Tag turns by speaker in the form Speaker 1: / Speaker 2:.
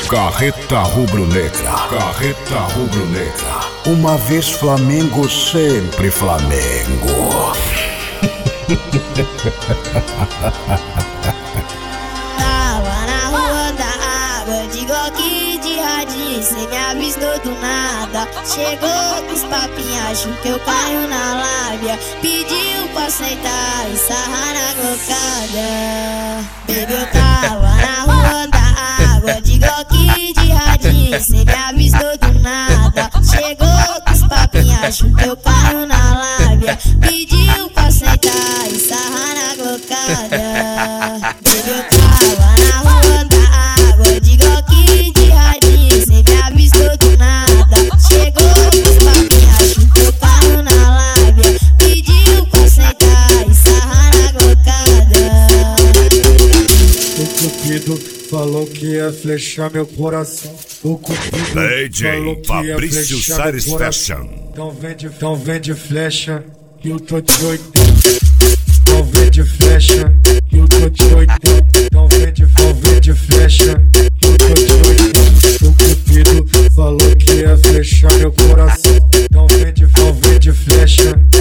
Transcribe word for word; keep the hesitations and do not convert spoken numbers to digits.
Speaker 1: Carreta rubro-negra, carreta rubro-negra. Uma vez Flamengo, sempre Flamengo.
Speaker 2: Tava na rua da água, de Glock de radinho, cê me avistou do nada. Chegou com os papinhos, achou que eu caio na lábia. Pediu pra sentar e sarrar na glocada. Baby, eu tava na rua da água, de Glock de radinho, cê me avistou do nada. Chegou com os papinhos, achou que eu caio na lábia. Pediu pra sentar e sarrar na glocada. Baby, eu tava na rua da água, de Glock de radinho, cê me avistou do nada. Chegou com os papinhos, achou que eu caio na lábia. Pediu pra sentar e sarrar na glocada.
Speaker 3: O Cupido falou que ia flechar meu coração. O Cupido falou que ia
Speaker 1: Fabrício
Speaker 3: flechar
Speaker 1: Salles
Speaker 3: meu coração.
Speaker 1: Fashion.
Speaker 3: Então vende, então vende flecha, que eu tô de oitenta. Então vende flecha, que eu tô de oitenta. Então vende, então vende flecha, que eu tô de oitenta. O Cupido falou que ia flechar meu coração. Então vende, então vende flecha.